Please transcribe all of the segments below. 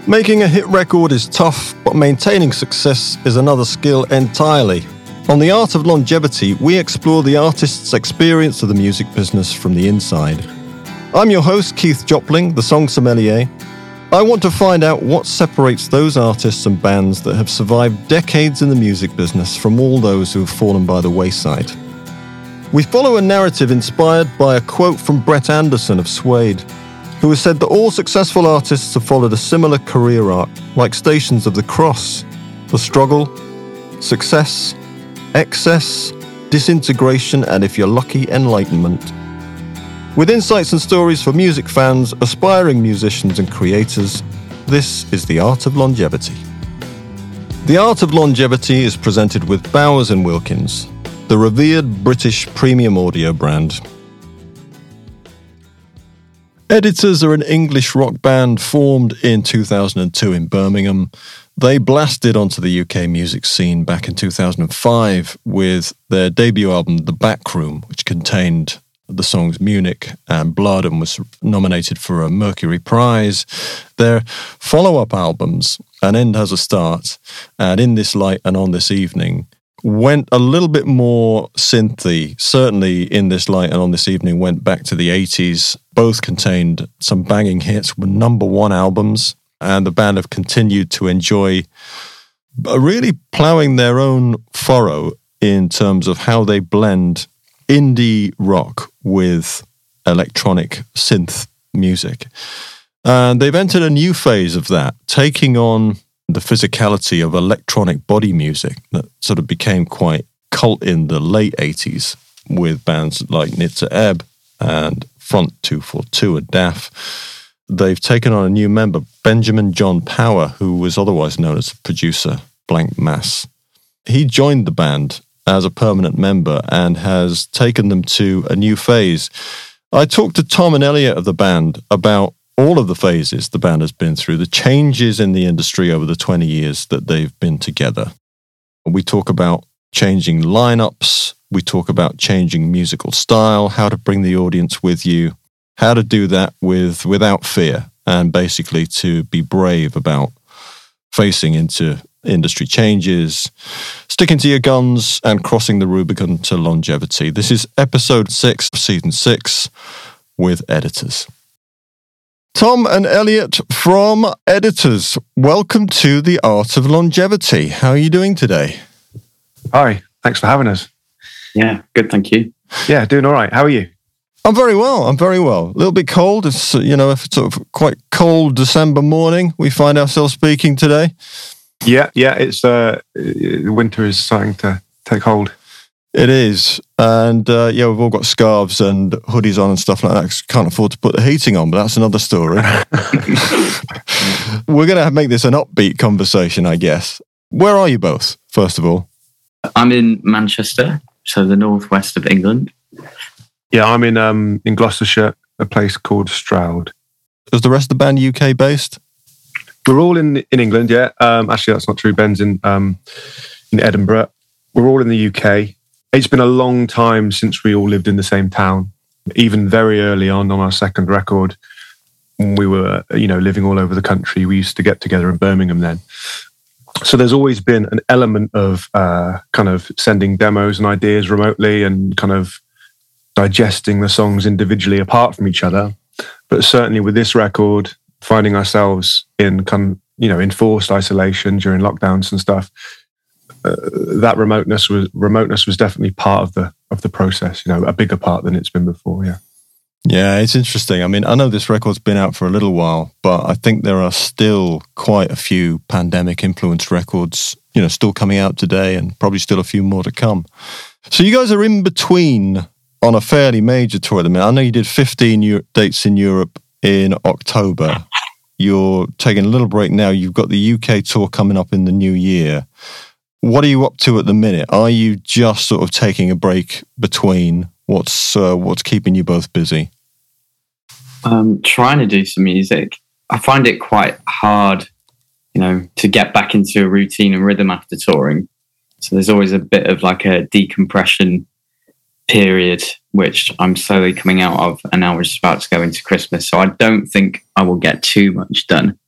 Making a hit record is tough, but maintaining success is another skill entirely. On The Art of Longevity, we explore the artist's experience of the music business from the inside. I'm your host, Keith Jopling, the song sommelier. I want to find out what separates those artists and bands that have survived decades in the music business from all those who have fallen by the wayside. We follow a narrative inspired by a quote from Brett Anderson of Suede, who has said that all successful artists have followed a similar career arc, like stations of the cross: the struggle, success, excess, disintegration, and if you're lucky, enlightenment. With insights and stories for music fans, aspiring musicians and creators, this is The Art of Longevity. The Art of Longevity is presented with Bowers & Wilkins, the revered British premium audio brand. Editors are an English rock band formed in 2002 in Birmingham. They blasted onto the UK music scene back in 2005 with their debut album, The Back Room, which contained the songs Munich and Blood and was nominated for a Mercury Prize. Their follow-up albums, An End Has a Start and In This Light and On This Evening, went a little bit more synthy. Certainly In This Light and On This Evening went back to the 80s. Both contained some banging hits, were number one albums, and the band have continued to enjoy really ploughing their own furrow in terms of how they blend indie rock with electronic synth music. And they've entered a new phase of that, taking on the physicality of electronic body music that sort of became quite cult in the late 80s with bands like Nitzer Ebb and Front 242 and DAF. They've taken on a new member, Benjamin John Power, who was otherwise known as producer Blank Mass. He joined the band as a permanent member and has taken them to a new phase. I talked to Tom and Elliot of the band about all of the phases the band has been through, the changes in the industry over the 20 years that they've been together. We talk about changing lineups, we talk about changing musical style, how to bring the audience with you, how to do that without fear, and basically to be brave about facing into industry changes, sticking to your guns, and crossing the Rubicon to longevity. This is episode 6, season 6, with Editors. Tom and Elliot from Editors, welcome to The Art of Longevity. How are you doing today? Hi, thanks for having us. Yeah, good, thank you. Yeah, doing all right. How are you? I'm very well. A little bit cold. It's, a sort of quite cold December morning. We find ourselves speaking today. Yeah, it's winter is starting to take hold. It is. And we've all got scarves and hoodies on and stuff like that. Can't afford to put the heating on, but that's another story. We're going to make this an upbeat conversation, I guess. Where are you both, first of all? I'm in Manchester, so the northwest of England. Yeah, I'm in Gloucestershire, a place called Stroud. Is the rest of the band UK based? We're all in England, yeah. Actually, that's not true. Ben's in Edinburgh. We're all in the UK. It's been a long time since we all lived in the same town. Even very early on our second record, when we were, living all over the country. We used to get together in Birmingham then. So there's always been an element of kind of sending demos and ideas remotely and kind of digesting the songs individually apart from each other. But certainly with this record, finding ourselves in enforced isolation during lockdowns and stuff, that remoteness was definitely part of the process. A bigger part than it's been before. Yeah, it's interesting. I mean, I know this record's been out for a little while, but I think there are still quite a few pandemic-influenced records, still coming out today, and probably still a few more to come. So you guys are in between on a fairly major tour at the minute. I know you did 15 dates in Europe in October. You're taking a little break now. You've got the UK tour coming up in the new year. What are you up to at the minute? Are you just sort of taking a break between? What's keeping you both busy? Trying to do some music. I find it quite hard, to get back into a routine and rhythm after touring. So there's always a bit of like a decompression period, which I'm slowly coming out of, and now we're just about to go into Christmas. So I don't think I will get too much done.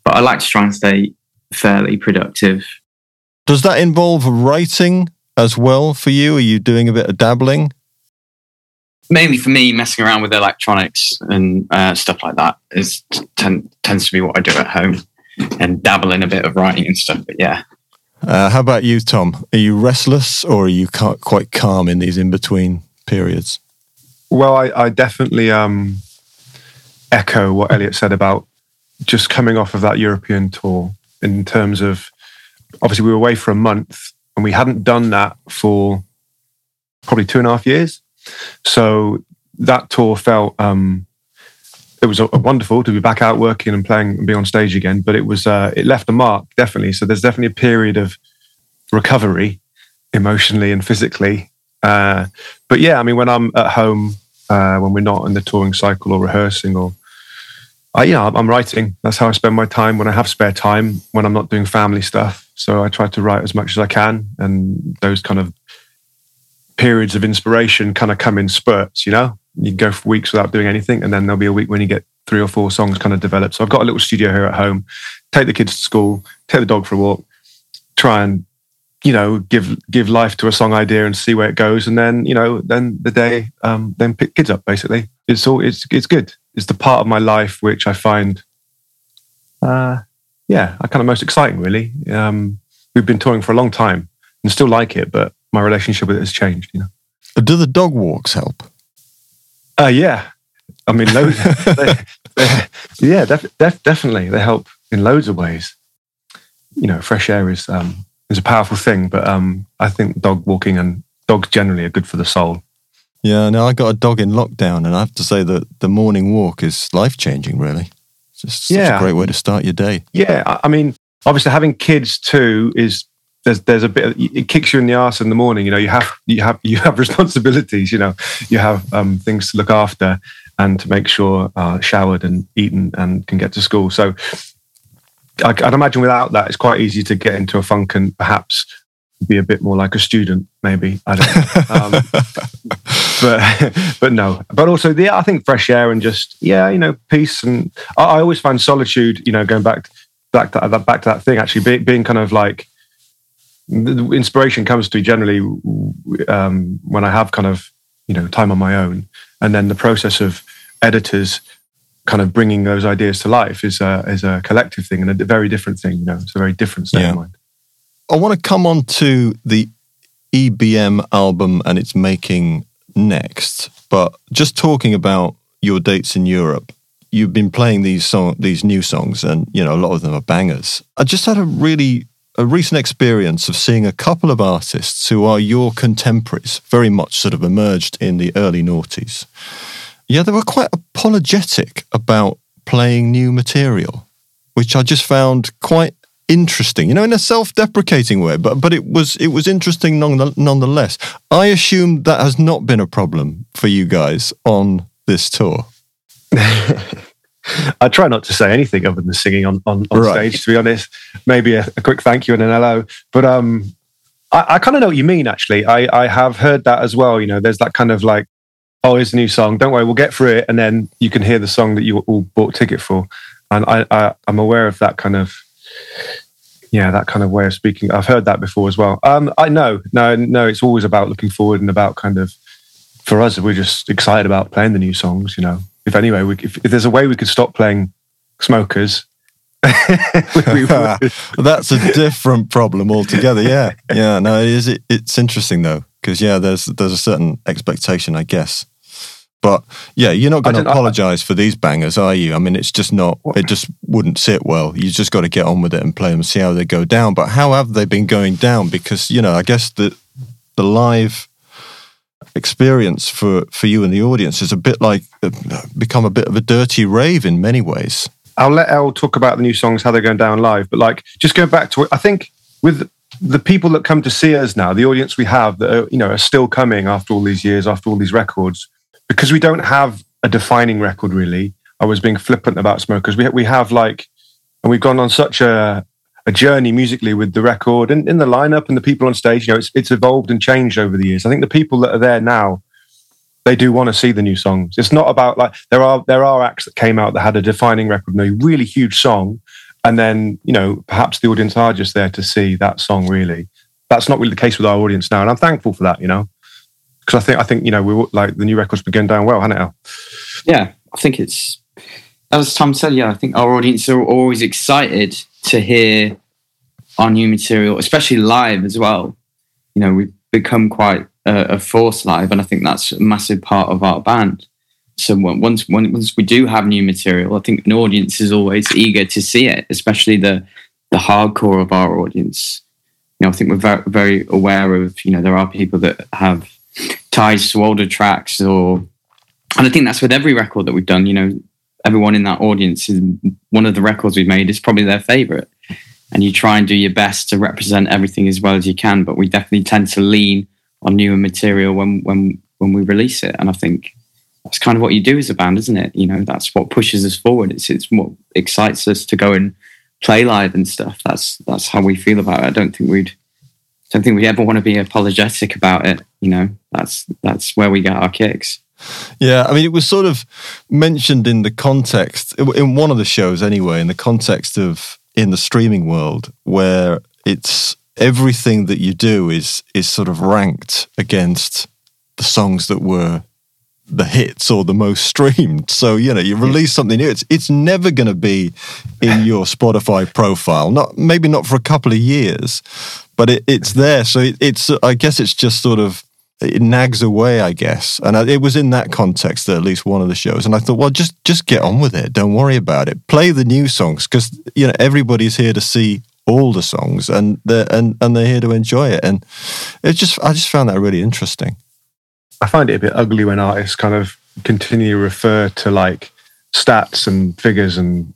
But I like to try and stay fairly productive. Does that involve writing as well for you? Are you doing a bit of dabbling? Mainly for me, messing around with electronics and stuff like that tends to be what I do at home, and dabble in a bit of writing and stuff. But yeah. How about you, Tom? Are you restless, or are you quite calm in these in-between periods? Well, I definitely echo what Elliot said about just coming off of that European tour, in terms of, obviously we were away for a month and we hadn't done that for probably 2.5 years. So that tour felt, it was wonderful to be back out working and playing and being on stage again, but it was, it left a mark, definitely. So there's definitely a period of recovery emotionally and physically. But yeah, I mean, when I'm at home, when we're not in the touring cycle or rehearsing, or I'm writing. That's how I spend my time when I have spare time, when I'm not doing family stuff. So I try to write as much as I can, and those kind of periods of inspiration kind of come in spurts. You can go for weeks without doing anything, and then there'll be a week when you get 3 or 4 songs kind of developed. So I've got a little studio here at home. Take the kids to school, take the dog for a walk, try and give life to a song idea and see where it goes, and then then the day then pick kids up. Basically, it's good. It's the part of my life which I find, I kind of most exciting. Really, we've been touring for a long time and still like it, but my relationship with it has changed. Do the dog walks help? Yeah, I mean, loads. Definitely, they help in loads of ways. Fresh air is a powerful thing, but I think dog walking and dogs generally are good for the soul. Yeah, no, I got a dog in lockdown, and I have to say that the morning walk is life-changing, really. It's just such a great way to start your day. Yeah, I mean, obviously having kids too is, there's a bit, it kicks you in the arse in the morning. You have responsibilities, you have things to look after and to make sure showered and eaten and can get to school. So I'd imagine without that, it's quite easy to get into a funk and perhaps be a bit more like a student, maybe. I don't know. But no. But also, I think fresh air and just, peace. And I always find solitude, going back to that thing, actually, being kind of like, the inspiration comes to me generally when I have kind of, time on my own. And then the process of editors kind of bringing those ideas to life is a collective thing and a very different thing. It's a very different state of mind. I want to come on to the EBM album and its making next, but just talking about your dates in Europe, you've been playing these new songs, and a lot of them are bangers. I just had a recent experience of seeing a couple of artists who are your contemporaries, very much sort of emerged in the early noughties. Yeah, they were quite apologetic about playing new material, which I just found quite interesting, in a self-deprecating way, but it was interesting nonetheless. I assume that has not been a problem for you guys on this tour. I try not to say anything other than singing on stage, to be honest. Maybe a quick thank you and an hello. But I kind of know what you mean, actually. I have heard that as well. There's that kind of like, oh, here's a new song. Don't worry, we'll get through it. And then you can hear the song that you all bought a ticket for. And I'm aware of that kind of, that kind of way of speaking. I've heard that before as well. I know, no, it's always about looking forward and about kind of, for us, we're just excited about playing the new songs, If anyway, if there's a way we could stop playing Smokers, we would. That's a different problem altogether. Yeah. No, it's interesting though, because there's a certain expectation, I guess. But you're not going to apologise for these bangers, are you? I mean, it's just not. It just wouldn't sit well. You just got to get on with it and play them and see how they go down. But how have they been going down? Because I guess the live experience for you and the audience is a bit like become a bit of a dirty rave in many ways. I'll let Elle talk about the new songs, how they're going down live, but just going back to it, I think with the people that come to see us now, the audience we have that are still coming after all these years, after all these records, because we don't have a defining record really. I was being flippant about Smokers. We have and we've gone on such a journey musically with the record and in the lineup and the people on stage. It's evolved and changed over the years. I think the people that are there now, they do want to see the new songs. It's not about there are acts that came out that had a defining record, a really huge song, And then, perhaps the audience are just there to see that song, really. That's not really the case with our audience now. And I'm thankful for that, because I think, we like the new record's been going down well, hasn't it, Al? Yeah, I think it's, as Tom said, I think our audience are always excited to hear our new material, especially live as well. We've become quite a force live, and I think that's a massive part of our band. So once we do have new material, I think an audience is always eager to see it, especially the hardcore of our audience. I think we're very, very aware of, there are people that have ties to older tracks, and I think that's with every record that we've done. Everyone in that audience, is one of the records we've made is probably their favorite, and you try and do your best to represent everything as well as you can. But we definitely tend to lean on newer material when we release it, and I think that's kind of what you do as a band, isn't it? That's what pushes us forward. It's what excites us to go and play live and stuff. That's how we feel about it. I don't think we ever want to be apologetic about it. That's where we get our kicks. Yeah, I mean, it was sort of mentioned in the context, in one of the shows anyway, in the context of in the streaming world, where it's everything that you do is sort of ranked against the songs that were the hits or the most streamed. So, you release something new, it's never going to be in your Spotify profile, maybe not for a couple of years, but it's there. So I guess it's just sort of, it nags away, I guess. And it was in that context that at least one of the shows. And I thought, well, just get on with it. Don't worry about it. Play the new songs, because everybody's here to see all the songs, and they're here to enjoy it. And I just found that really interesting. I find it a bit ugly when artists kind of continue to refer to like stats and figures and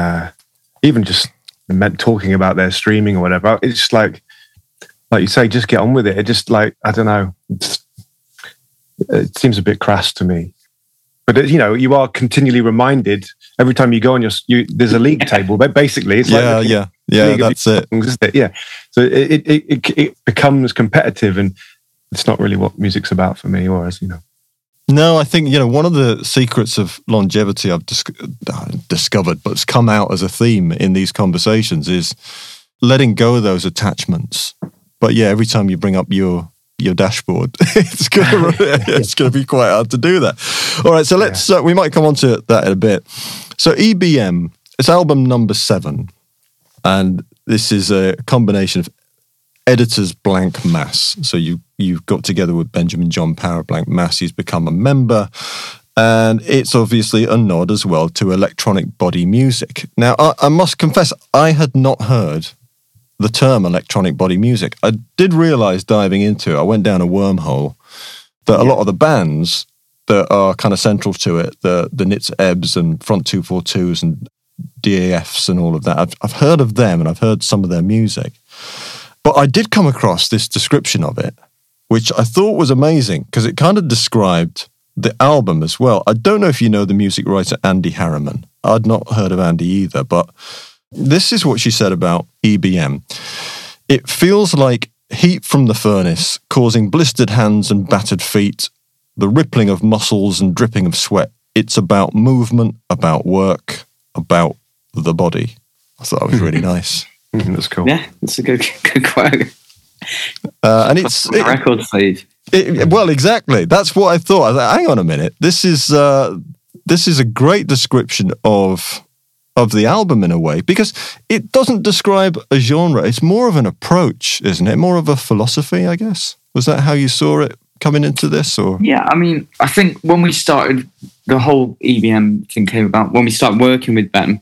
even just talking about their streaming or whatever. It's just like you say, just get on with it. It just like, I don't know. It seems a bit crass to me. But you are continually reminded every time you go on there's a league table. But basically, it's yeah, that's it. Songs, isn't it? Yeah. So it becomes competitive, and it's not really what music's about for me, or as No, I think, one of the secrets of longevity I've discovered, but it's come out as a theme in these conversations, is letting go of those attachments. But yeah, every time you bring up your dashboard, it's going to be quite hard to do that. All right, so let's we might come on to that in a bit. So EBM, it's album number 7, and this is a combination of Editors Blank Mass. So you've got together with Benjamin John Power Blank Mass. He's become a member, and it's obviously a nod as well to electronic body music. Now, I must confess, I had not heard the term electronic body music. I did realise diving into it, I went down a wormhole, that a lot of the bands that are kind of central to it, the Nitz Ebbs and Front 242s and DAFs and all of that, I've heard of them, and I've heard some of their music. But I did come across this description of it, which I thought was amazing, because it kind of described the album as well. I don't know if you know the music writer Andy Harriman. I'd not heard of Andy either, but this is what she said about EBM. It feels like heat from the furnace, causing blistered hands and battered feet, the rippling of muscles and dripping of sweat. It's about movement, about work, about the body. I thought that was really nice. That's cool. Yeah, that's a good quote. And it's a record sleeve. Well, exactly. That's what I thought. I was like, hang on a minute. This is a great description of the album in a way, because it doesn't describe a genre. It's more of an approach, isn't it? More of a philosophy, I guess. Was that how you saw it coming into this? Or yeah, I mean, I think when we started, the whole EBM thing came about when we started working with Ben.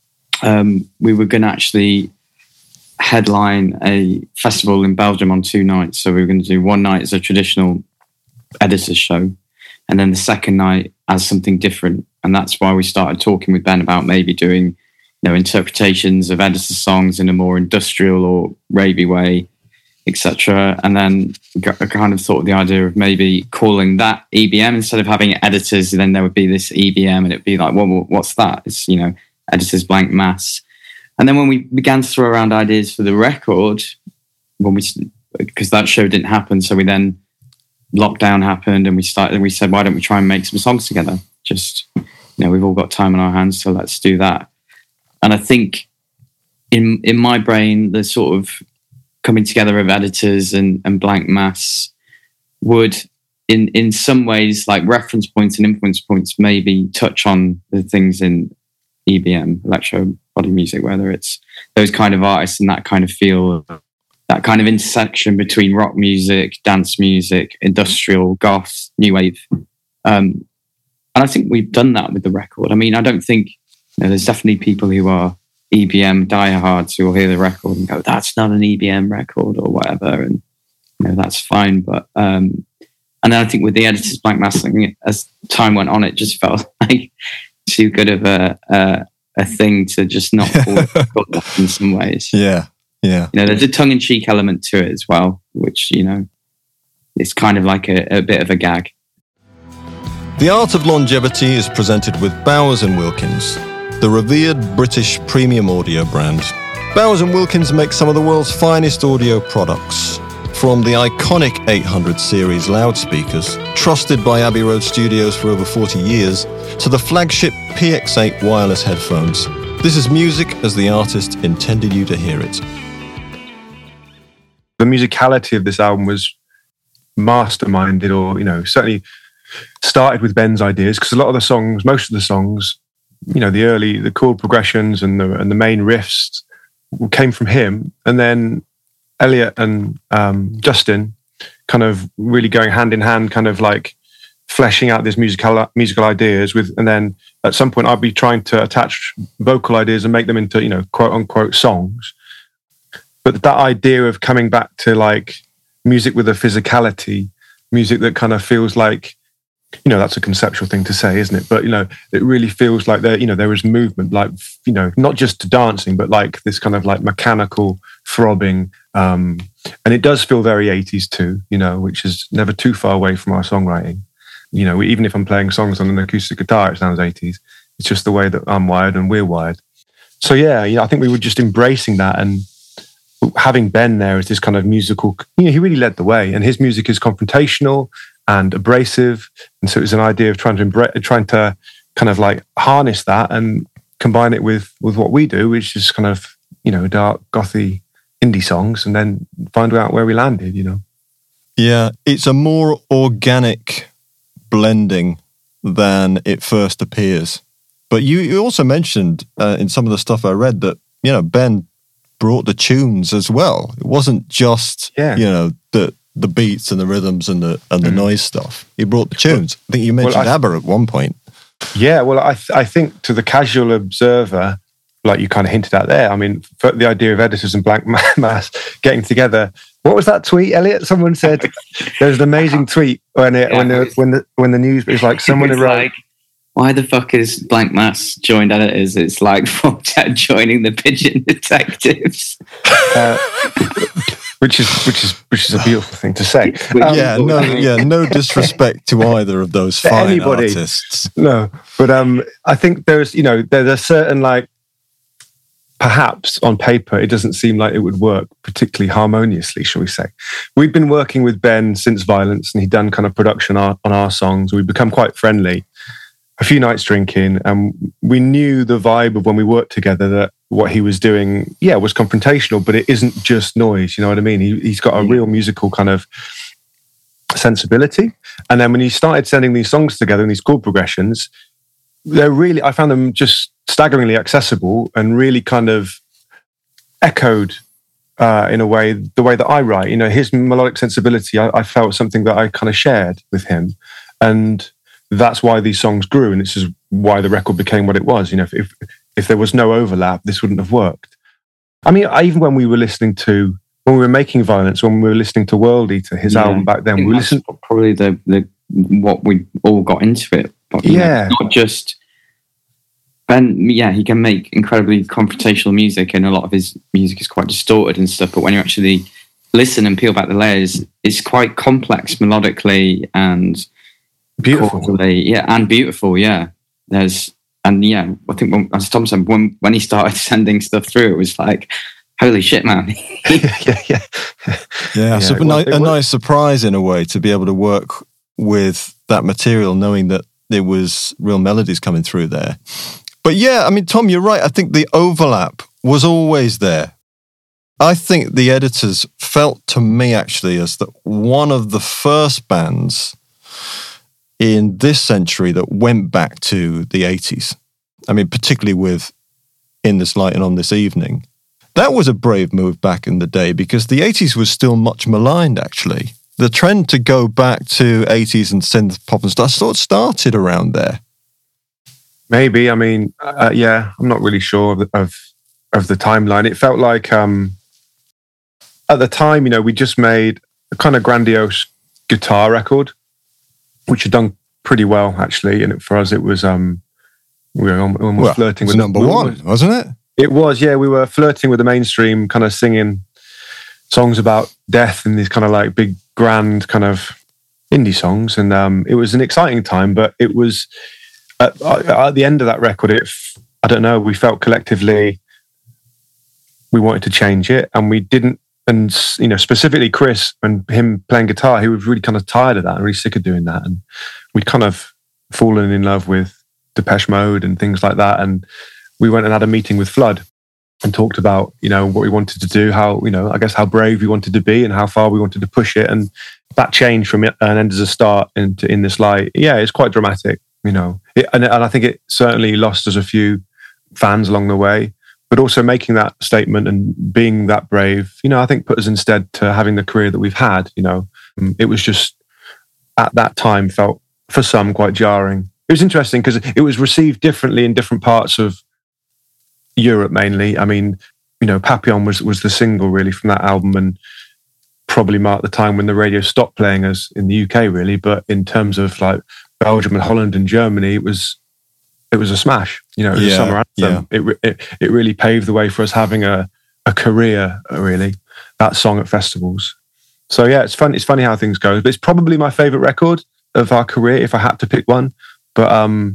We were going to actually headline a festival in Belgium on 2 nights. So we were going to do one night as a traditional Editors show, and then the second night as something different. And that's why we started talking with Ben about maybe doing, interpretations of Editors songs in a more industrial or ravey way, etc. And then I kind of thought of the idea of maybe calling that EBM instead of having Editors. And then there would be this EBM, and it'd be like, well, what's that? It's Editors Blank Mass. And then when we began to throw around ideas for the record, because that show didn't happen, so we then lockdown happened, and we said, why don't we try and make some songs together? Just, we've all got time on our hands, so let's do that. And I think in my brain, the sort of coming together of Editors and Blank Mass would, in some ways, like reference points and influence points, maybe touch on the things in EBM, electro body music, whether it's those kind of artists and that kind of feel, that kind of intersection between rock music, dance music, industrial, goth, new wave. And I think we've done that with the record. I mean, I don't think, there's definitely people who are EBM diehards who will hear the record and go, that's not an EBM record or whatever. And, that's fine. But, and then I think with the Editors Blank Mass, as time went on, it just felt like too good of a thing to just not fall in some ways. Yeah. There's a tongue-in-cheek element to it as well, which, it's kind of like a bit of a gag. The Art of Longevity is presented with Bowers & Wilkins, the revered British premium audio brand. Bowers & Wilkins make some of the world's finest audio products, from the iconic 800 series loudspeakers, trusted by Abbey Road Studios for over 40 years, to the flagship PX8 wireless headphones. This is music as the artist intended you to hear it. The musicality of this album was masterminded, or, certainly started with Ben's ideas, because most of the songs, the chord progressions and the main riffs came from him. And then Elliot and Justin kind of really going hand in hand, kind of like fleshing out these musical ideas and then at some point I'd be trying to attach vocal ideas and make them into, quote unquote songs. But that idea of coming back to like music with a physicality, music that kind of feels like, that's a conceptual thing to say, isn't it? But, it really feels like there is movement, like, not just to dancing, but like this kind of like mechanical throbbing. And it does feel very 80s too, which is never too far away from our songwriting. Even if I'm playing songs on an acoustic guitar, it sounds 80s. It's just the way that I'm wired and we're wired. So yeah, I think we were just embracing that, and having Ben there as this kind of musical, he really led the way, and his music is confrontational and abrasive. And so it was an idea of trying to kind of like harness that and combine it with what we do, which is kind of, dark, gothy indie songs, and then find out where we landed, Yeah, it's a more organic blending than it first appears. But you also mentioned in some of the stuff I read that, Ben brought the tunes as well. It wasn't just, the beats and the rhythms and the noise stuff. He brought the tunes. I think you mentioned ABBA at one point. Yeah, well, I think to the casual observer, like you kind of hinted at there, I mean, for the idea of Editors and Blank Mass getting together. What was that tweet, Elliot? Someone said there's an amazing tweet when the news is like someone wrote. Like, why the fuck is Blank Mass joined Editors? It's like Fortet joining the Pigeon Detectives. Which is a beautiful thing to say. No disrespect to either of those fine artists. No, but I think there's a certain, like, perhaps on paper it doesn't seem like it would work particularly harmoniously, shall we say. We've been working with Ben since Violence, and he'd done kind of production on our songs. We've become quite friendly. A few nights drinking, and we knew the vibe of when we worked together that what he was doing, was confrontational, but it isn't just noise. You know what I mean? He's got a real musical kind of sensibility. And then when he started sending these songs together and these chord progressions, I found them just staggeringly accessible and really kind of echoed in a way, the way that I write. His melodic sensibility, I felt something that I kind of shared with him. And that's why these songs grew, and this is why the record became what it was. If there was no overlap, this wouldn't have worked. I mean, even when we were making Violence, when we were listening to World Eater, his album back then, we listened. Probably the what we all got into it. But, not just Ben. Yeah, he can make incredibly confrontational music, and a lot of his music is quite distorted and stuff. But when you actually listen and peel back the layers, it's quite complex melodically and beautiful. And beautiful. Yeah, I think as Tom said, when he started sending stuff through, it was like, holy shit, man. So a nice surprise in a way to be able to work with that material, knowing that there was real melodies coming through there. But yeah, I mean, Tom, you're right. I think the overlap was always there. I think the editors felt to me actually as that one of the first bands in this century that went back to the 80s. I mean, particularly with In This Light and On This Evening. That was a brave move back in the day because the 80s was still much maligned, actually. The trend to go back to 80s and synth pop and stuff sort of started around there. Maybe. I mean, yeah, I'm not really sure of the timeline. It felt like at the time, you know, we just made a kind of grandiose guitar record, which had done pretty well, actually. And for us, it was we were almost flirting with number one, wasn't it? It was, yeah. We were flirting with the mainstream, kind of singing songs about death and these kind of like big, grand kind of indie songs. And it was an exciting time, but it was at the end of that record, I don't know, we felt collectively we wanted to change it, and we didn't. And, you know, specifically Chris and him playing guitar, he was really kind of tired of that and really sick of doing that. And we'd kind of fallen in love with Depeche Mode and things like that. And we went and had a meeting with Flood and talked about, you know, what we wanted to do, how, you know, I guess how brave we wanted to be and how far we wanted to push it. And that change from An End Is a Start into In This Light, yeah, it's quite dramatic, you know. And I think it certainly lost us a few fans along the way. But also making that statement and being that brave, you know, I think put us instead to having the career that we've had, you know. It was just, at that time, felt, for some, quite jarring. It was interesting because it was received differently in different parts of Europe, mainly. I mean, you know, Papillon was the single, really, from that album and probably marked the time when the radio stopped playing us in the UK, really. But in terms of, like, Belgium and Holland and Germany, it was a smash, you know, it was a summer anthem. Yeah. It really paved the way for us having a career, really, that song at festivals. So yeah, it's funny how things go. But it's probably my favourite record of our career if I had to pick one. But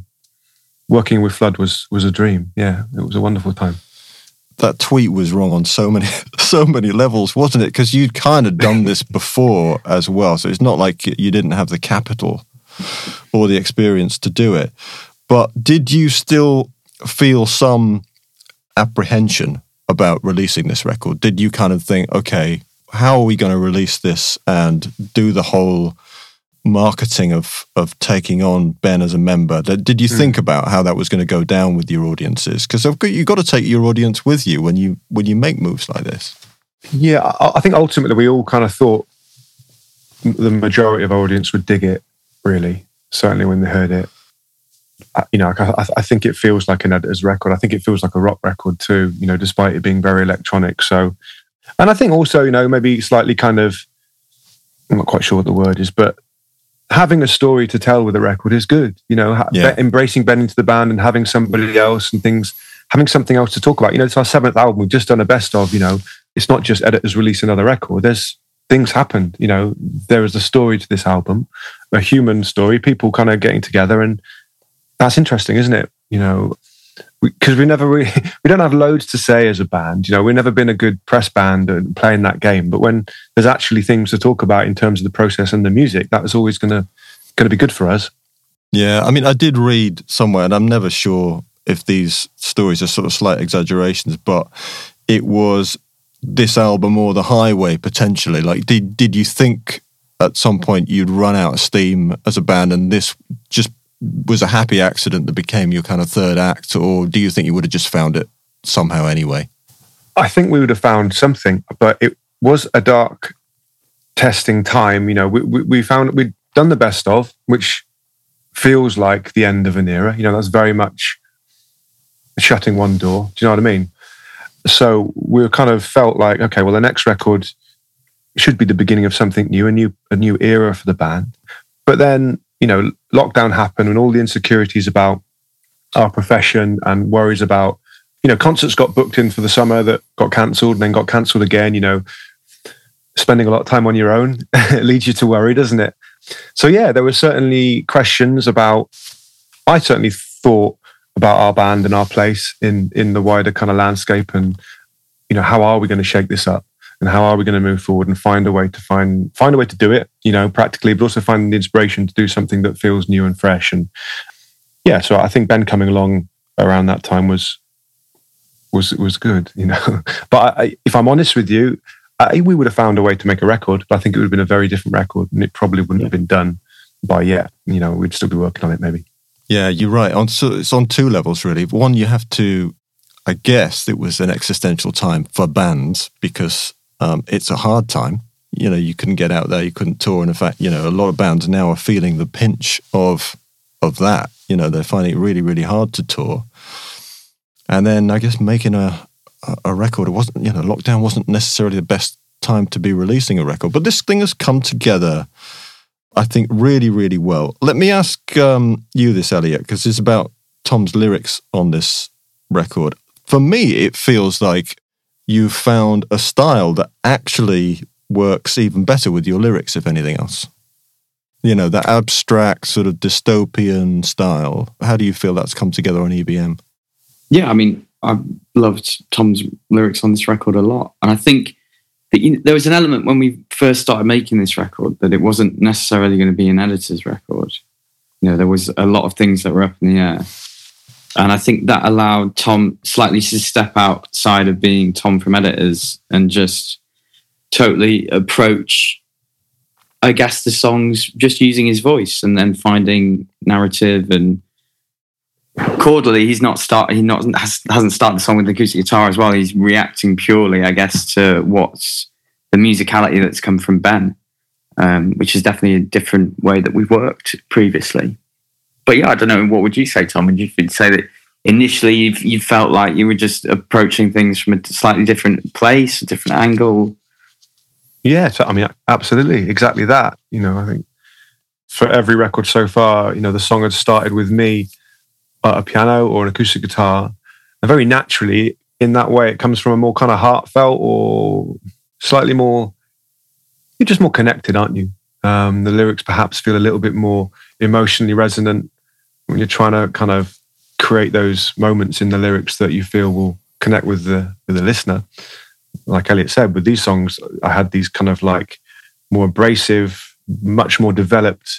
working with Flood was a dream. Yeah, it was a wonderful time. That tweet was wrong on so many levels, wasn't it? Because you'd kind of done this before as well. So it's not like you didn't have the capital or the experience to do it. But did you still feel some apprehension about releasing this record? Did you kind of think, okay, how are we going to release this and do the whole marketing of taking on Ben as a member? Did you think about how that was going to go down with your audiences? Because you've got to take your audience with you when you make moves like this. Yeah, I think ultimately we all kind of thought the majority of our audience would dig it, really, certainly when they heard it. You know, I think it feels like an editor's record. I think it feels like a rock record too, you know, despite it being very electronic. So, and I think also, you know, maybe slightly kind of, I'm not quite sure what the word is, but having a story to tell with a record is good. You know, embracing Ben into the band and having somebody else and things, having something else to talk about. You know, it's our 7th album. We've just done a best of, you know, it's not just editors release another record. There's things happened, you know, there is a story to this album, a human story, people kind of getting together, and that's interesting, isn't it? You know, because we don't have loads to say as a band. You know, we've never been a good press band and playing that game. But when there's actually things to talk about in terms of the process and the music, that was always going to be good for us. Yeah, I mean, I did read somewhere, and I'm never sure if these stories are sort of slight exaggerations, but it was this album or The Highway potentially. Like, did you think at some point you'd run out of steam as a band, and this just was a happy accident that became your kind of third act, or do you think you would have just found it somehow anyway? I think we would have found something, but it was a dark testing time. You know, we found we'd done the best of, which feels like the end of an era. You know, that's very much shutting one door. Do you know what I mean? So we kind of felt like, okay, well, the next record should be the beginning of something new, a new era for the band. But then, you know, lockdown happened and all the insecurities about our profession and worries about, you know, concerts got booked in for the summer that got cancelled and then got cancelled again. You know, spending a lot of time on your own leads you to worry, doesn't it? So yeah, there were certainly questions about, I certainly thought about our band and our place in the wider kind of landscape, and, you know, how are we going to shake this up? And how are we going to move forward and find a way to do it, you know, practically, but also find the inspiration to do something that feels new and fresh. And yeah, so I think Ben coming along around that time was was good, you know. But if I'm honest with you, we would have found a way to make a record, but I think it would have been a very different record, and it probably wouldn't have been done by yet. You know, we'd still be working on it maybe. Yeah, you're right. It's on two levels, really. One, you have to, I guess it was an existential time for bands because it's a hard time. You know, you couldn't get out there, you couldn't tour. And in fact, you know, a lot of bands now are feeling the pinch of that. You know, they're finding it really, really hard to tour. And then I guess making a record, it wasn't, you know, lockdown wasn't necessarily the best time to be releasing a record. But this thing has come together, I think, really, really well. Let me ask you this, Elliot, because it's about Tom's lyrics on this record. For me, it feels like you found a style that actually works even better with your lyrics, if anything else. You know, that abstract sort of dystopian style. How do you feel that's come together on EBM? Yeah, I mean, I loved Tom's lyrics on this record a lot. And I think that, there was an element when we first started making this record that it wasn't necessarily going to be an editor's record. You know, there was a lot of things that were up in the air. And I think that allowed Tom slightly to step outside of being Tom from Editors and just totally approach, I guess, the songs just using his voice and then finding narrative. And chordally, hasn't started the song with the acoustic guitar as well. He's reacting purely, I guess, to what's the musicality that's come from Ben, which is definitely a different way that we've worked previously. But yeah, I don't know. What would you say, Tom? Would you say that initially you felt like you were just approaching things from a slightly different place, a different angle? Yeah, so, I mean, absolutely, exactly that. You know, I think for every record so far, you know, the song had started with me at a piano or an acoustic guitar, and very naturally, in that way, it comes from a more kind of heartfelt or slightly more. You're just more connected, aren't you? The lyrics perhaps feel a little bit more emotionally resonant when you're trying to kind of create those moments in the lyrics that you feel will connect with the listener. Like Elliot said, with these songs, I had these kind of like more abrasive, much more developed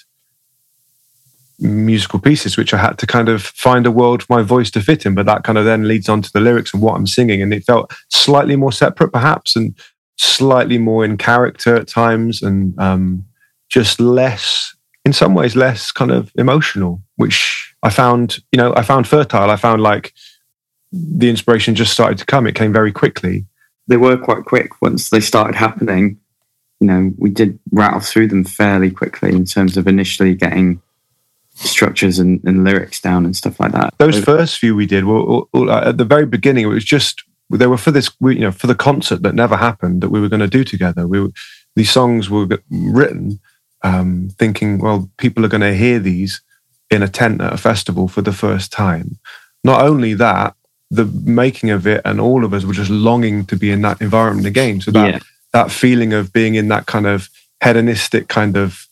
musical pieces, which I had to kind of find a world for my voice to fit in. But that kind of then leads on to the lyrics and what I'm singing. And it felt slightly more separate, perhaps, and slightly more in character at times, and just less, in some ways, less kind of emotional, which I found fertile. I found like the inspiration just started to come. It came very quickly. They were quite quick once they started happening. You know, we did rattle through them fairly quickly in terms of initially getting structures and lyrics down and stuff like that. Those first few we did were at the very beginning. It was just, they were for this, you know, for the concert that never happened that we were going to do together. These songs were written thinking, well, people are going to hear these in a tent at a festival for the first time. Not only that, the making of it and all of us were just longing to be in that environment again. So that feeling of being in that kind of hedonistic kind of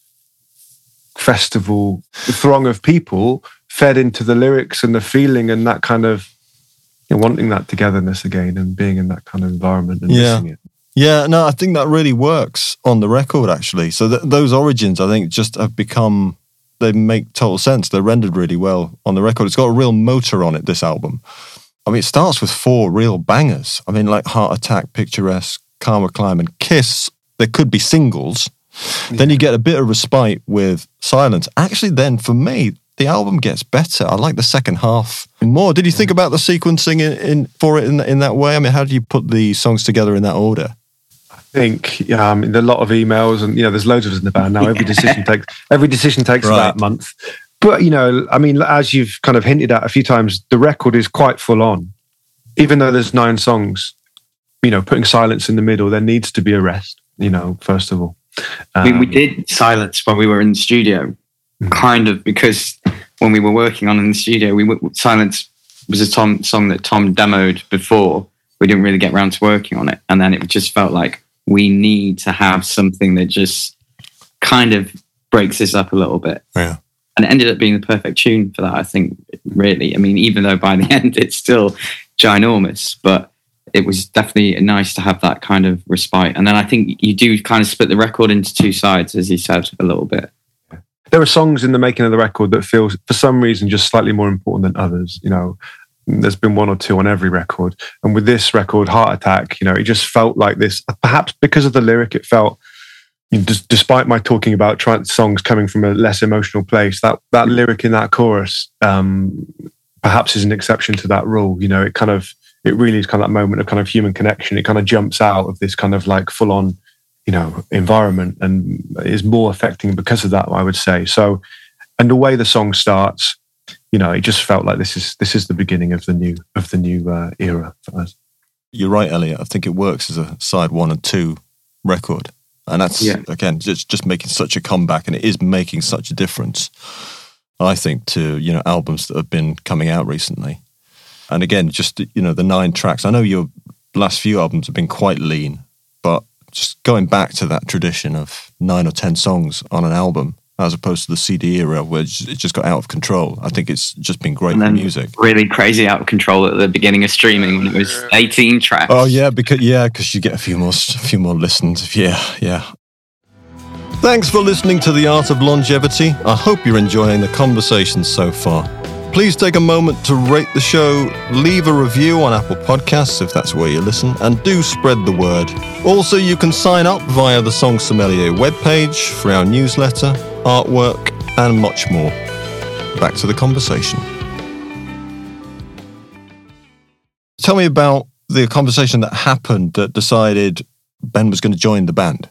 festival throng of people fed into the lyrics and the feeling and that kind of, you know, wanting that togetherness again and being in that kind of environment and missing it. Yeah, no, I think that really works on the record, actually. So those origins, I think, just have become, they make total sense. They're rendered really well on the record. It's got a real motor on it, this album. I mean, it starts with 4 real bangers. I mean, like Heart Attack, Picturesque, Karma Climb, and Kiss. There could be singles. Yeah. Then you get a bit of respite with Silence. Actually, then, for me, the album gets better. I like the second half more. Did you think about the sequencing for it in that way? I mean, how do you put the songs together in that order? I think in a lot of emails, and, you know, there's loads of us in the band now. Every decision takes about a month. But, you know, I mean, as you've kind of hinted at a few times, the record is quite full on. Even though there's 9 songs, you know, putting Silence in the middle, there needs to be a rest, you know, first of all. We did Silence when we were in the studio, kind of, because when we were working on in the studio, Silence was a song that Tom demoed before. We didn't really get around to working on it. And then it just felt like we need to have something that just kind of breaks this up a little bit. Yeah. And it ended up being the perfect tune for that, I think, really. I mean, even though by the end it's still ginormous, but it was definitely nice to have that kind of respite. And then I think you do kind of split the record into 2 sides, as you said, a little bit. There are songs in the making of the record that feel, for some reason, just slightly more important than others. You know, There's been one or two on every record. And with this record, Heart Attack, it just felt like this, perhaps because of the lyric, it felt, despite my talking about songs coming from a less emotional place, that lyric in that chorus perhaps is an exception to that rule. It really is kind of that moment of kind of human connection. It kind of jumps out of this kind of like full on, environment, and is more affecting because of that, I would say. So, and the way the song starts, it just felt like this is the beginning of the new era for us. You're right, Elliot. I think it works as a side 1 and 2 record, and that's again just making such a comeback, and it is making such a difference, I think, to albums that have been coming out recently. And again, just the 9 tracks. I know your last few albums have been quite lean, but just going back to that tradition of 9 or 10 songs on an album, as opposed to the CD era where it just got out of control. I think it's just been great for music. Really crazy out of control at the beginning of streaming when it was 18 tracks. Oh yeah, because you get a few more listens. Yeah. Thanks for listening to The Art of Longevity. I hope you're enjoying the conversation so far. Please take a moment to rate the show, leave a review on Apple Podcasts if that's where you listen, and do spread the word. Also, you can sign up via the Song Sommelier webpage for our newsletter, artwork, and much more. Back to the conversation. Tell me about the conversation that happened that decided Ben was going to join the band.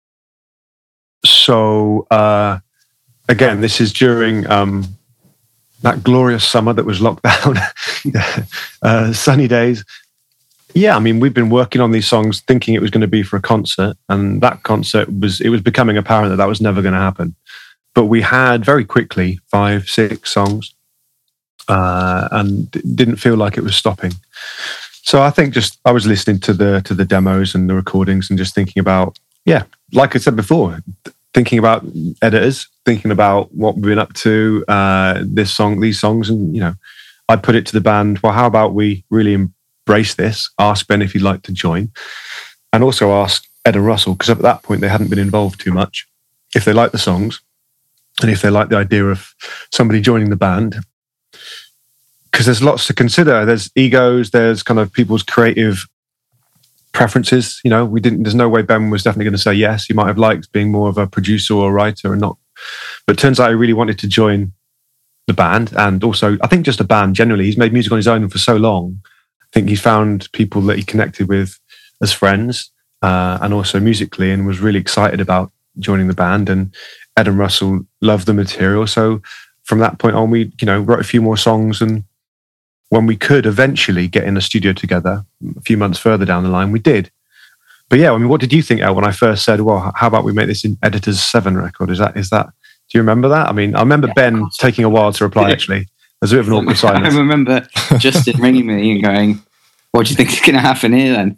So, again, this is during that glorious summer that was locked down, sunny days. Yeah, I mean, we've been working on these songs thinking it was going to be for a concert, and that concert was becoming apparent that was never going to happen. But we had very quickly 5, 6 songs, and it didn't feel like it was stopping. So I think I was listening to the demos and the recordings and just thinking about, like I said before, thinking about editors, thinking about what we've been up to, these songs, and I put it to the band. Well, how about we really embrace this? Ask Ben if he'd like to join, and also ask Ed and Russell, because at that point they hadn't been involved too much, if they liked the songs and if they liked the idea of somebody joining the band. Because there's lots to consider. There's egos. There's kind of people's creative preferences. There's no way Ben was definitely going to say yes. He might have liked being more of a producer or a writer and not. But it turns out he really wanted to join the band. And also, I think just a band generally. He's made music on his own for so long. I think he's found people that he connected with as friends and also musically, and was really excited about joining the band. And Ed and Russell loved the material. So from that point on, we wrote a few more songs, and when we could eventually get in a studio together a few months further down the line, we did. But yeah, I mean, what did you think, El, when I first said, well, how about we make this in Editor's 7 record? Is that, do you remember that? I mean, I remember Ben taking a while to reply, actually. There's a bit of an awkward silence. I remember Justin ringing me and going, what do you think is going to happen here then?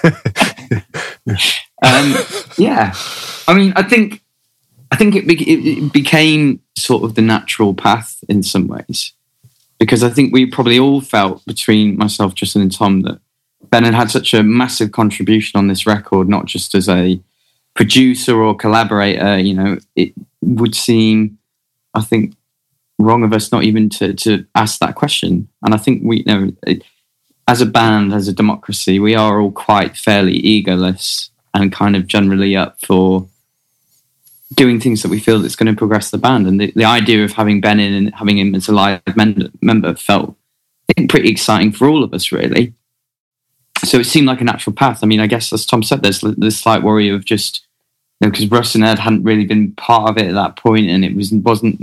Yeah. I mean, I think it became sort of the natural path in some ways. Because I think we probably all felt, between myself, Justin and Tom, that Ben had such a massive contribution on this record, not just as a producer or collaborator. It would seem, I think, wrong of us not even to ask that question. And I think we, as a band, as a democracy, we are all quite fairly egoless and kind of generally up for doing things that we feel that's going to progress the band. And the idea of having Ben in and having him as a live member felt, I think, pretty exciting for all of us, really. So it seemed like a natural path. I mean, I guess, as Tom said, there's this slight worry of just, because Russ and Ed hadn't really been part of it at that point, and it wasn't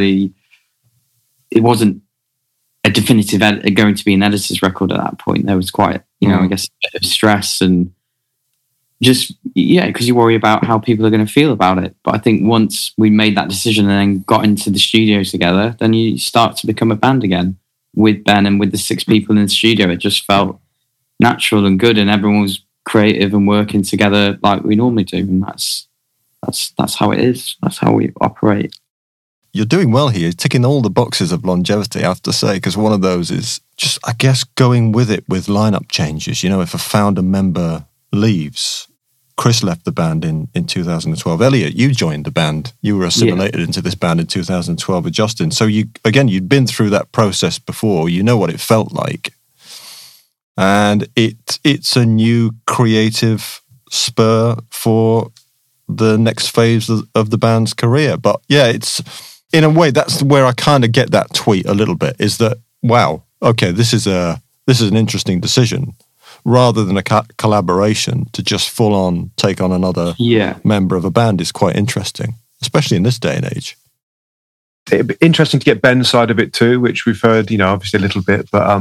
a definitive going to be an editor's record at that point. There was quite, I guess, a bit of stress and just, because you worry about how people are going to feel about it. But I think once we made that decision and then got into the studio together, then you start to become a band again with Ben and with the 6 people in the studio. It just felt natural and good, and everyone was creative and working together like we normally do. And that's how it is. That's how we operate. You're doing well here, ticking all the boxes of longevity, I have to say, because one of those is just, I guess, going with it with lineup changes. If a founder member leaves, Chris left the band in 2012. Elliot, you joined the band. You were assimilated into this band in 2012 with Justin. So you'd been through that process before. You know what it felt like. And it's a new creative spur for the next phase of the band's career. But yeah, it's in a way, that's where I kind of get that tweet a little bit, is that, wow, okay, this is an interesting decision, rather than a collaboration. To just full on take on another member of a band is quite interesting, especially in this day and age. It'd be interesting to get Ben's side of it too, which we've heard, obviously a little bit, but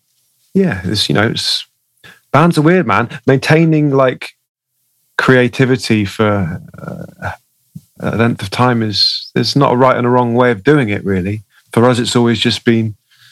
it's bands are weird, man. Maintaining like creativity for a length of time there's not a right and a wrong way of doing it, really. For us, it's always just been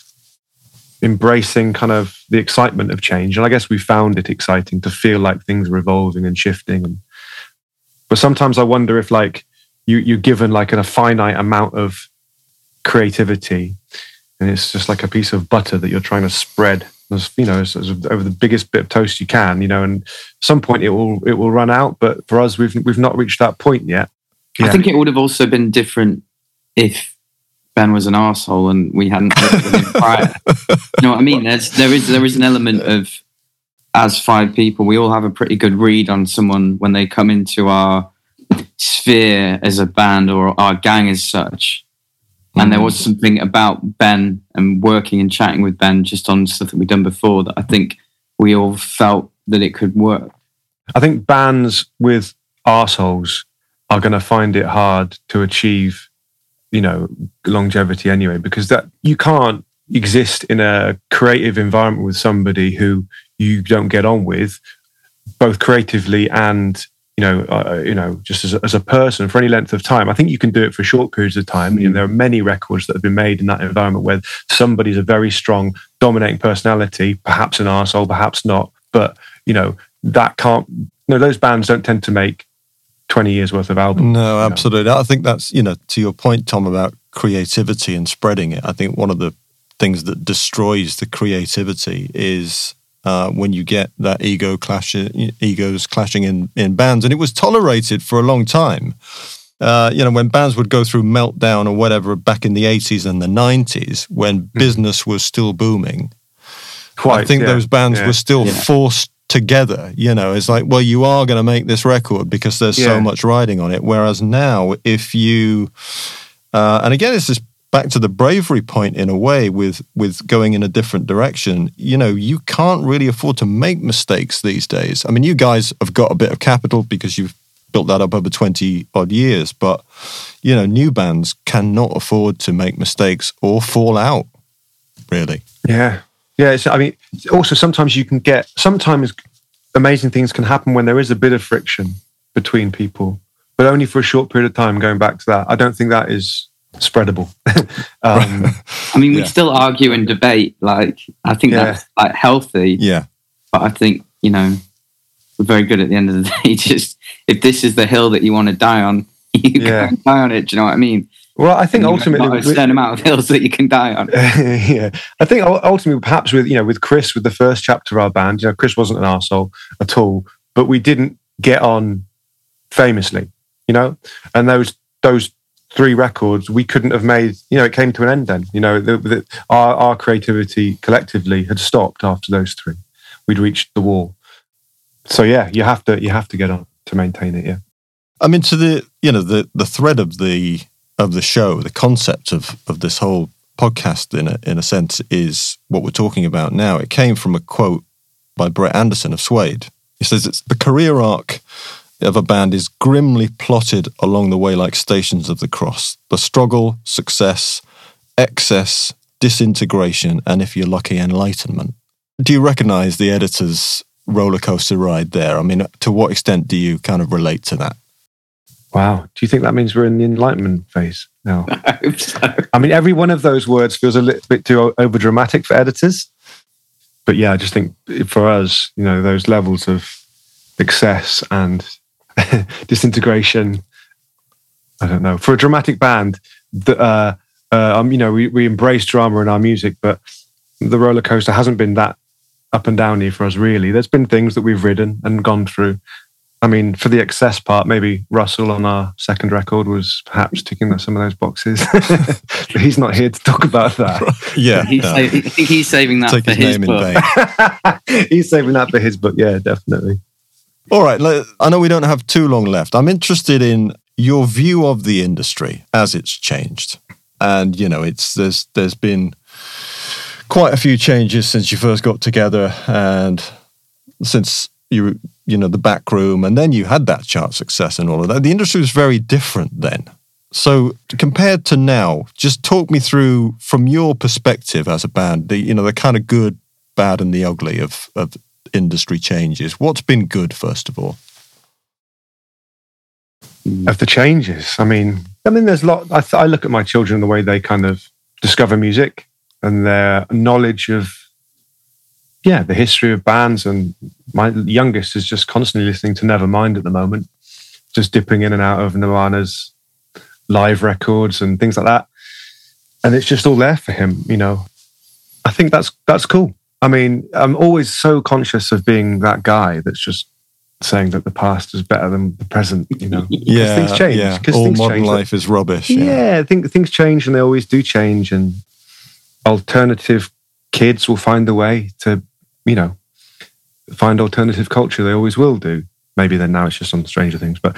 embracing kind of the excitement of change. And I guess we found it exciting to feel like things are evolving and shifting. But sometimes I wonder if like you're given like a finite amount of creativity, and it's just like a piece of butter that you're trying to spread as over the biggest bit of toast you can, and at some point it will run out. But for us, we've not reached that point yet. I think it would have also been different if Ben was an arsehole and we hadn't worked with him prior. You know what I mean? There is an element of, as five people, we all have a pretty good read on someone when they come into our sphere as a band or our gang as such. And there was something about Ben and working and chatting with Ben just on stuff that we'd done before that I think we all felt that it could work. I think bands with arseholes are going to find it hard to achieve, longevity anyway, because that you can't exist in a creative environment with somebody who you don't get on with, both creatively and just as a person for any length of time. I think you can do it for short periods of time. There are many records that have been made in that environment where somebody's a very strong, dominating personality, perhaps an arsehole, perhaps not. But, that can't, those bands don't tend to make 20 years worth of albums. No, absolutely. I think that's, to your point, Tom, about creativity and spreading it. I think one of the things that destroys the creativity is when you get that egos clashing in bands. And it was tolerated for a long time. When bands would go through meltdown or whatever back in the 80s and the 90s, when business was still booming, I think those bands were still forced together. It's like, well, you are going to make this record because there's so much riding on it. Whereas now, if you, and again, it's just back to the bravery point in a way with going in a different direction. You can't really afford to make mistakes these days. I mean, you guys have got a bit of capital because you've built that up over 20 odd years, but new bands cannot afford to make mistakes or fall out, really. Yeah. Also sometimes sometimes amazing things can happen when there is a bit of friction between people, but only for a short period of time. Going back to that, I don't think that is spreadable. We still argue and debate. Like, I think that's like healthy. Yeah. But I think, we're very good at the end of the day. Just, if this is the hill that you want to die on, you can die on it. Do you know what I mean? Well, I think ultimately, a certain amount of hills that you can die on. I think ultimately, perhaps with Chris, with the first chapter of our band, Chris wasn't an arsehole at all, but we didn't get on famously, and those three records we couldn't have made. It came to an end then. Our creativity collectively had stopped after those three. We'd reached the wall. So you have to get on to maintain it. Yeah. I mean, to the thread of the show, the concept of this whole podcast in a sense is what we're talking about now. It came from a quote by Brett Anderson of Suede. He says, "It's the career arc of a band is grimly plotted along the way like stations of the cross. The struggle, success, excess, disintegration, and if you're lucky, enlightenment." Do you recognize the editor's roller coaster ride there? I mean, to what extent do you kind of relate to that? Wow. Do you think that means we're in the enlightenment phase now? I hope so. I mean, every one of those words feels a little bit too overdramatic for editors. But yeah, I just think for us, those levels of excess and disintegration, I don't know. For a dramatic band, we embrace drama in our music, but the roller coaster hasn't been that up and downy for us, really. There's been things that we've ridden and gone through. I mean, for the excess part, maybe Russell on our second record was perhaps ticking some of those boxes. But he's not here to talk about that. Yeah. I think he's saving that Take for his name book. in vain. He's saving that for his book. Yeah, definitely. All right. I know we don't have too long left. I'm interested in your view of the industry as it's changed. And, you know, there's been quite a few changes since you first got together and since you know, the back room, and then you had that chart success and all of that. The industry was very different then. So compared to now, just talk me through from your perspective as a band, the kind of good, bad and the ugly of industry changes. What's been good, first of all? Of the changes. I mean, there's a lot. I look at my children, the way they kind of discover music and their knowledge of, the history of bands. And my youngest is just constantly listening to Nevermind at the moment, just dipping in and out of Nirvana's live records and things like that. And it's just all there for him, you know. I think that's cool. I mean, I'm always so conscious of being that guy that's just saying that the past is better than the present, you know. Yeah, things change. Yeah. All things modern change. Life is rubbish. Yeah, I think things change, and they always do change. And alternative kids will find a way to, you know, find alternative culture. They always will do. Maybe then now it's just on Stranger Things, but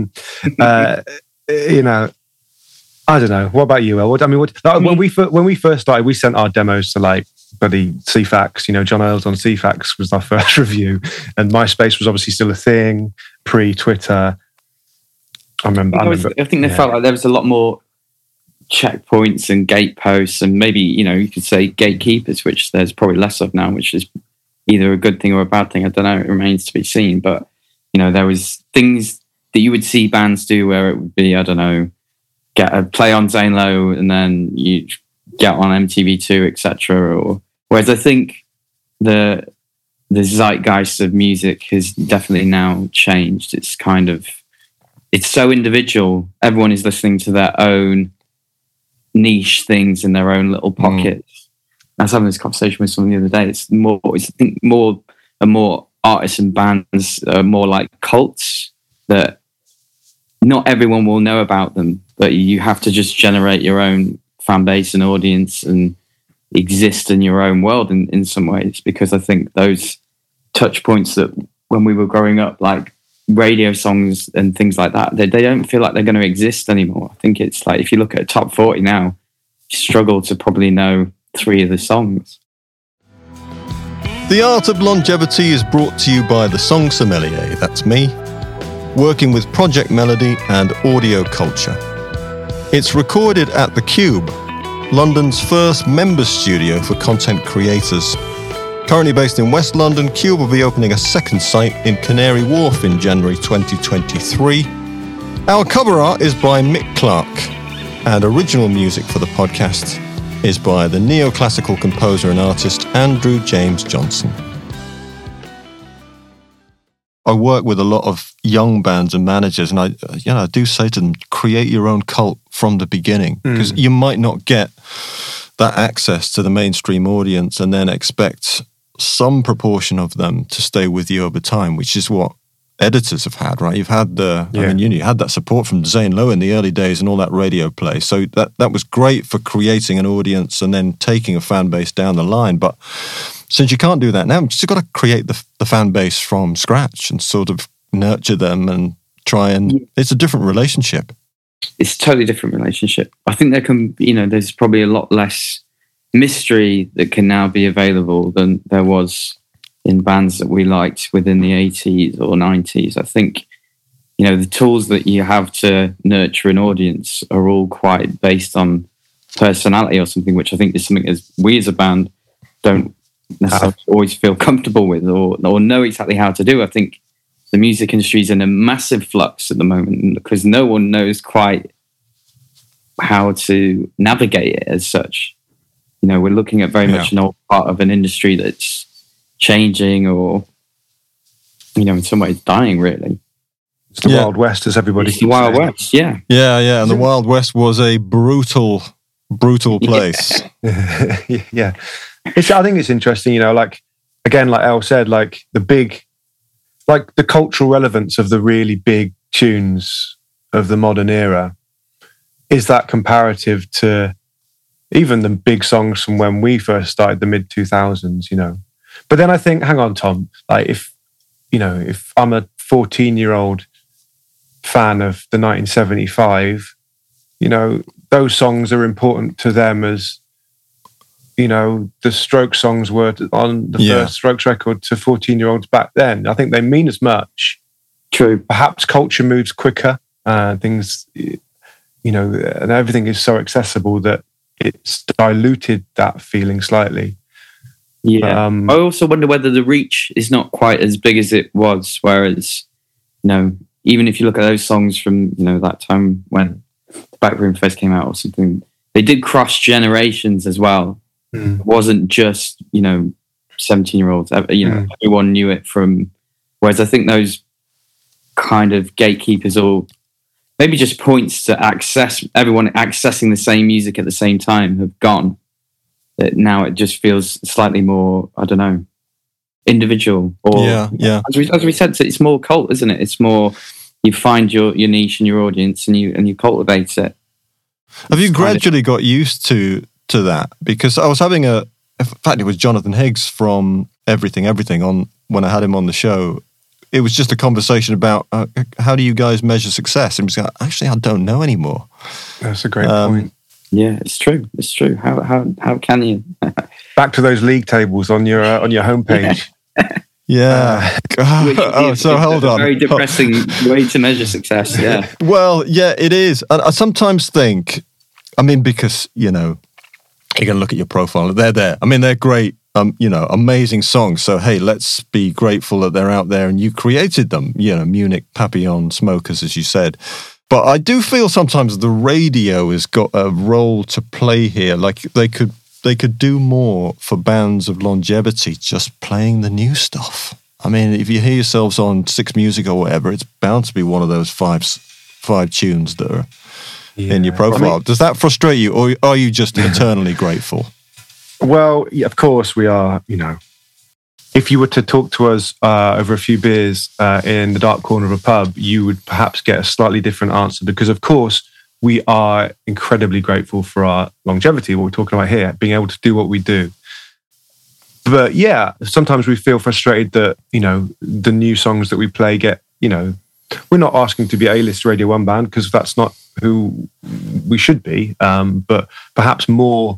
you know, I don't know. What about you, El? When we first started, we sent our demos to like bloody CFAX. You know, John Earls on CFAX was our first review, and MySpace was obviously still a thing pre-Twitter. I think they felt like there was a lot more checkpoints and gateposts, and maybe, you know, you could say gatekeepers, which there's probably less of now, which is either a good thing or a bad thing. I don't know. It remains to be seen. But, you know, there was things that you would see bands do where it would be, I don't know, get a play on Zane Lowe and then you get on MTV2, etc. Or whereas I think the zeitgeist of music has definitely now changed. It's so individual. Everyone is listening to their own niche things in their own little pockets. I was having this conversation with someone the other day. I think more and more artists and bands are more like cults that not everyone will know about them, but you have to just generate your own fan base and audience and exist in your own world in some ways. Because I think those touch points that when we were growing up, like radio songs and things like that, they don't feel like they're going to exist anymore. I think it's like, if you look at a top 40 now, you struggle to probably know 3 of the songs. The Art of Longevity is brought to you by The Song Sommelier, that's me, working with Project Melody and Audio Culture. It's recorded at The Cube, London's first members studio for content creators. Currently based in West London, Cube will be opening a second site in Canary Wharf in January 2023. Our cover art is by Mick Clark, and original music for the podcast is by the neoclassical composer and artist Andrew James Johnson. I work with a lot of young bands and managers, and I do say to them, create your own cult from the beginning, because you might not get that access to the mainstream audience and then expect some proportion of them to stay with you over time, which is what editors have had, right? You've had you had that support from Zane Lowe in the early days and all that radio play. So that was great for creating an audience and then taking a fan base down the line. But since you can't do that now, you've just got to create the fan base from scratch and sort of nurture them and try and... It's a different relationship. It's a totally different relationship. I think there's probably a lot less mystery that can now be available than there was in bands that we liked within the 80s or 90s. I think, you know, the tools that you have to nurture an audience are all quite based on personality or something, which I think is something as we as a band don't necessarily always feel comfortable with or know exactly how to do. I think the music industry is in a massive flux at the moment because no one knows quite how to navigate it as such. You know, we're looking at very much an old part of an industry that's changing or, you know, in some ways dying, really. It's the Wild West, as everybody keeps saying. The Wild West, yeah. Yeah, and the Wild West was a brutal place. Yeah. I think it's interesting, you know, like, again, like El said, like the big like the cultural relevance of the really big tunes of the modern era, is that comparative to even the big songs from when we first started, the mid 2000s, you know? But then I think, hang on, Tom, like if I'm a 14-year-old fan of the 1975, you know, those songs are important to them as, you know, the Strokes songs were on the first Strokes record to 14-year-olds back then. I think they mean as much. True. Perhaps culture moves quicker, things, you know, and everything is so accessible that it's diluted that feeling slightly. Yeah. I also wonder whether the reach is not quite as big as it was, whereas, you know, even if you look at those songs from, you know, that time when Backroom first came out or something, they did cross generations as well. It wasn't just, you know, 17-year-olds. You know, everyone knew it from. Whereas I think those kind of gatekeepers, or maybe just points to everyone accessing the same music at the same time, have gone. That now it just feels slightly more, I don't know, individual. Or as we said, it's more cult, isn't it? It's more, you find your niche and your audience, and you cultivate it. Have you gradually got used to that? Because I was having in fact, it was Jonathan Higgs from Everything on when I had him on the show. It was just a conversation about how do you guys measure success? And he was like, actually, I don't know anymore. That's a great point. Yeah, it's true. It's true. How can you? Back to those league tables on your homepage. Yeah. So hold on. Very depressing way to measure success. Yeah. Well, yeah, it is. And I sometimes think, I mean, because, you know, you're going to look at your profile. They're there. I mean, they're great, you know, amazing songs. So, hey, let's be grateful that they're out there and you created them. You know, Munich, Papillon, Smokers, as you said. But I do feel sometimes the radio has got a role to play here. Like they could do more for bands of longevity just playing the new stuff. I mean, if you hear yourselves on Six Music or whatever, it's bound to be one of those five tunes that are in your profile. I mean, does that frustrate you, or are you just eternally grateful? Well, yeah, of course we are, you know. If you were to talk to us over a few beers in the dark corner of a pub, you would perhaps get a slightly different answer because, of course, we are incredibly grateful for our longevity, what we're talking about here, being able to do what we do. But yeah, sometimes we feel frustrated that, you know, the new songs that we play get, you know, we're not asking to be A-list Radio 1 band because that's not who we should be. But perhaps more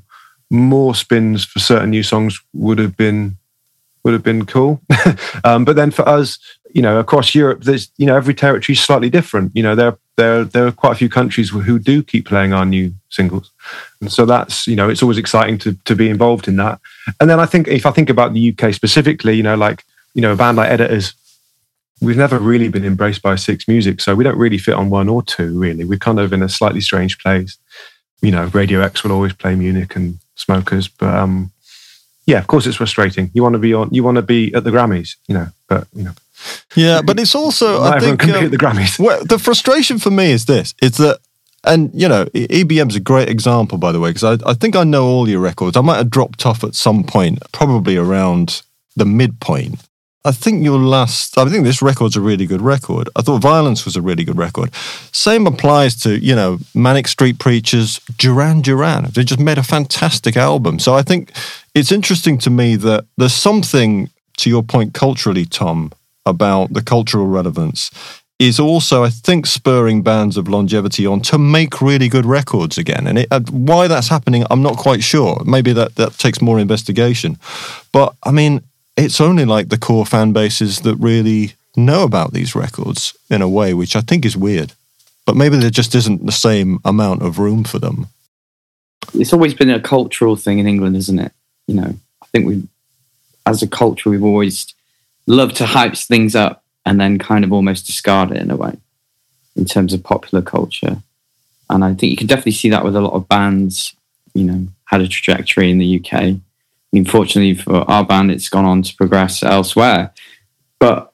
spins for certain new songs would have been cool. But then for us, you know, across Europe, there's, you know, every territory is slightly different. You know, there are quite a few countries who do keep playing our new singles. And so that's, you know, it's always exciting to be involved in that. And then I think, if I think about the UK specifically, you know, like, you know, a band like Editors, we've never really been embraced by Six Music. So we don't really fit on one or two, really. We're kind of in a slightly strange place. You know, Radio X will always play Munich and Smokers, but yeah, of course it's frustrating. You want to be at the Grammys, you know, but you know. Yeah, but it's also, I think, can be at the Grammys. Well, the frustration for me is this: it's that, and you know, EBM's a great example, by the way, because I think I know all your records. I might have dropped off at some point, probably around the midpoint. I think this record's a really good record. I thought Violence was a really good record. Same applies to, you know, Manic Street Preachers, Duran Duran. They just made a fantastic album. So I think it's interesting to me that there's something, to your point culturally, Tom, about the cultural relevance is also, I think, spurring bands of longevity on to make really good records again. And why that's happening, I'm not quite sure. Maybe that takes more investigation. But, I mean, it's only like the core fan bases that really know about these records in a way, which I think is weird. But maybe there just isn't the same amount of room for them. It's always been a cultural thing in England, isn't it? You know, I think as a culture, we've always loved to hype things up and then kind of almost discard it in a way in terms of popular culture. And I think you can definitely see that with a lot of bands, you know, had a trajectory in the UK. I mean, fortunately for our band, it's gone on to progress elsewhere. But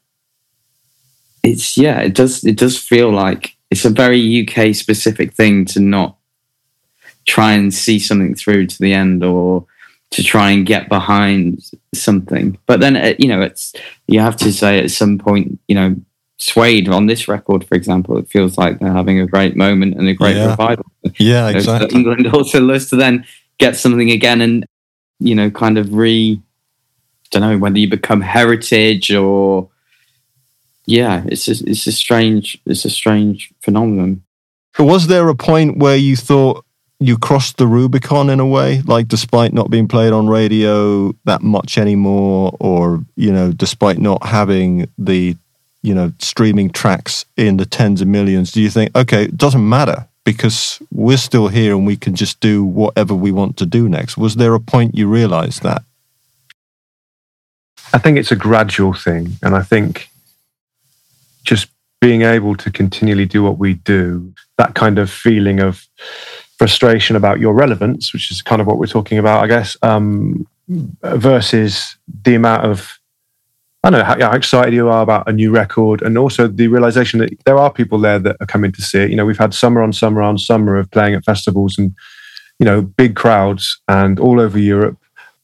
it does feel like it's a very UK specific thing to not try and see something through to the end or to try and get behind something. But then, you have to say at some point, Suede on this record, for example, it feels like they're having a great moment and a great revival. Yeah, exactly. So England also loves to then get something again and, kind of don't know whether you become heritage or, it's a strange phenomenon. Was there a point where you thought you crossed the Rubicon in a way, like despite not being played on radio that much anymore, or, despite not having the, streaming tracks in the tens of millions, do you think, okay, it doesn't matter because we're still here and we can just do whatever we want to do next? Was there a point you realized that? I think it's a gradual thing. And I think just being able to continually do what we do, that kind of feeling of frustration about your relevance, which is kind of what we're talking about, I guess, versus the amount of, I don't know, how excited you are about a new record, and also the realization that there are people there that are coming to see it. We've had summer on summer on summer of playing at festivals and, big crowds and all over Europe,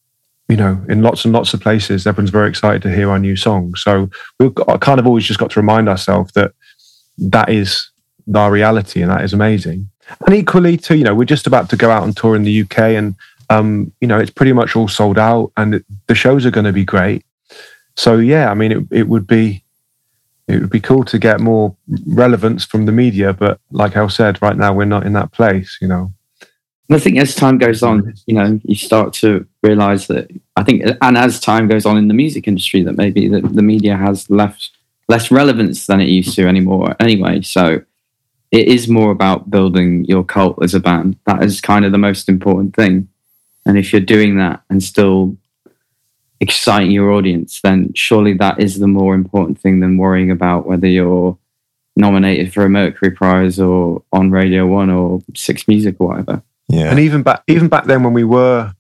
in lots and lots of places. Everyone's very excited to hear our new song. So we've kind of always just got to remind ourselves that that is our reality and that is amazing. And equally too, we're just about to go out on tour in the UK and, it's pretty much all sold out and the shows are going to be great. So yeah, I mean, it would be cool to get more relevance from the media, but like Al said, right now we're not in that place, I think as time goes on, you start to realize that, I think, and as time goes on in the music industry, that maybe the media has less relevance than it used to anymore anyway. So it is more about building your cult as a band. That is kind of the most important thing. And if you're doing that and still exciting your audience, then surely that is the more important thing than worrying about whether you're nominated for a Mercury Prize or on Radio 1 or Six Music or whatever. Yeah. And even back then when we were,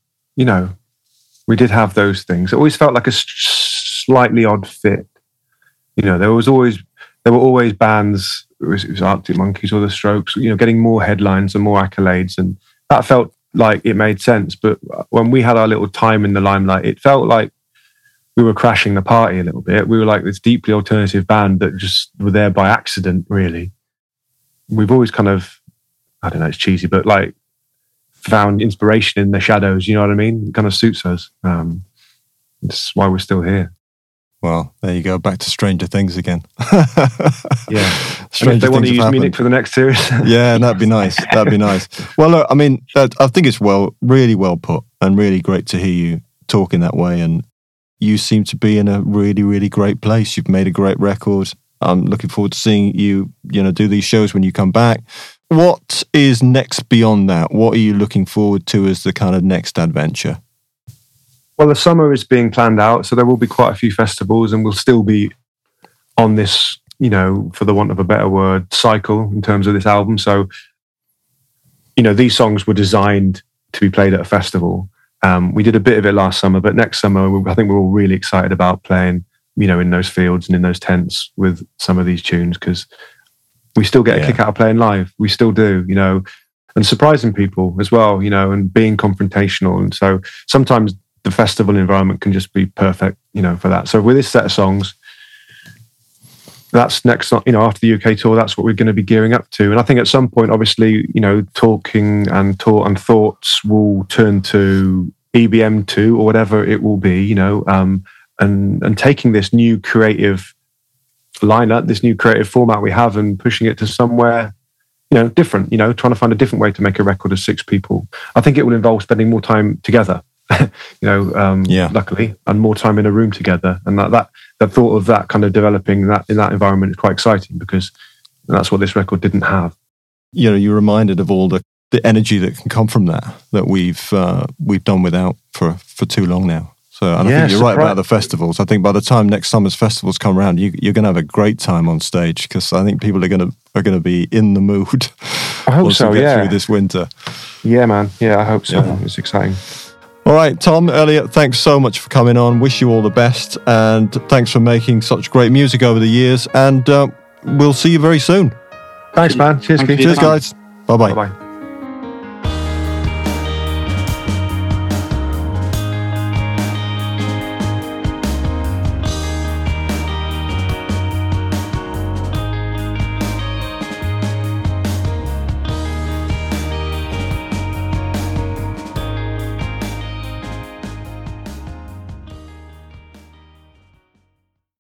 we did have those things. It always felt like a slightly odd fit. There were always bands, it was Arctic Monkeys or The Strokes, getting more headlines and more accolades. And that felt like it made sense. But when we had our little time in the limelight, it felt like we were crashing the party a little bit. We were like this deeply alternative band that just were there by accident, really. We've always kind of, I don't know, it's cheesy, but like found inspiration in the shadows, you know what I mean? It kind of suits us. That's why we're still here. Well, there you go, back to Stranger Things again. Yeah. And if they want to use Munich for the next series. Yeah, that'd be nice. That'd be nice. Well, look, I mean, I think it's really well put and really great to hear you talking that way. And you seem to be in a really, really great place. You've made a great record. I'm looking forward to seeing you, do these shows when you come back. What is next beyond that? What are you looking forward to as the kind of next adventure? Well, the summer is being planned out, so there will be quite a few festivals, and we'll still be on this, for the want of a better word, cycle in terms of this album. So, these songs were designed to be played at a festival. We did a bit of it last summer, but next summer, I think we're all really excited about playing, in those fields and in those tents with some of these tunes, because we still get a kick out of playing live. We still do, and surprising people as well, and being confrontational. And so sometimes the festival environment can just be perfect, for that. So with this set of songs, that's next, after the UK tour, that's what we're going to be gearing up to. And I think at some point, obviously, talking and thoughts will turn to EBM2 or whatever it will be, and taking this new creative lineup, this new creative format we have, and pushing it to somewhere, different, trying to find a different way to make a record of 6 people. I think it will involve spending more time together, luckily, and more time in a room together. And that thought of that kind of developing that in that environment is quite exciting, because that's what this record didn't have. You're reminded of all the energy that can come from that we've done without for too long now. So, and I think you're right about the festivals. I think by the time next summer's festivals come around, you're going to have a great time on stage, because I think people are going to be in the mood. I hope so. Through this winter. Yeah, man. Yeah, I hope so. Yeah. It's exciting. All right, Tom, Elliot, thanks so much for coming on. Wish you all the best, and thanks for making such great music over the years. And we'll see you very soon. Thanks, man. Cheers, Keith. Cheers, guys. Bye-bye. Bye-bye.